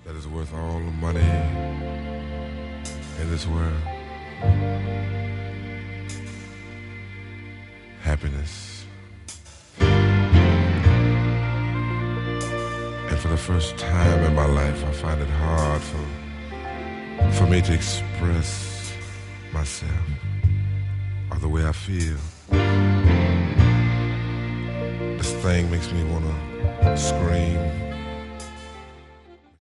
that is worth all the money in this world. Happiness. And for the first time in my life, I find it hard for me to express myself or the way I feel. This thing makes me want to scream.